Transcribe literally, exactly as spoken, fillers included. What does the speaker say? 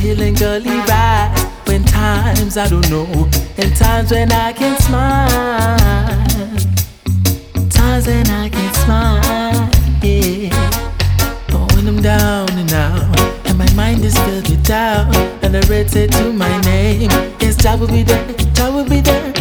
hill and gully ride. When times I don't know, and times when I can smile, times when I can smile, yeah. But when I'm down and out, and my mind is filled with doubt, and the red said to my name, yes, Jah will be there, Jah will be there.